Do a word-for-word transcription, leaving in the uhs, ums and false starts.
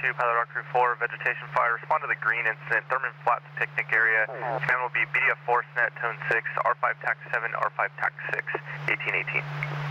two, Pilot Rock Crew four, vegetation fire, respond to the green incident, Thurman Flats picnic area. Scan will be B D F four, SNET, tone six, R five, tax seven, R five, tax six, eighteen eighteen.